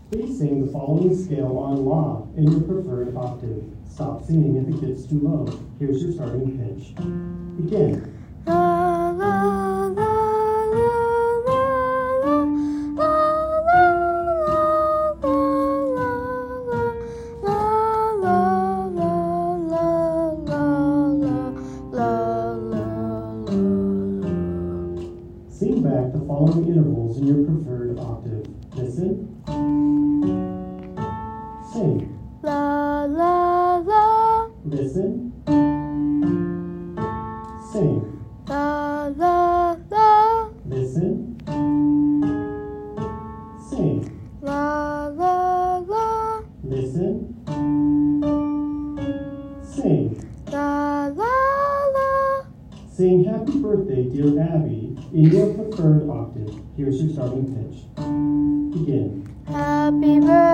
Please sing the following scale on La in your preferred octave. Stop singing if it gets too low. Here's your starting pitch. Begin. La la la la la la la la. Sing back the following intervals in your preferred octave. Listen. Sing. La la la. Listen. Sing. La la la. Listen. Sing. La la la. Listen. Sing. La la la. Sing Happy Birthday, Dear Abby in your preferred octave. Here's your starting pitch. Begin. Happy birthday.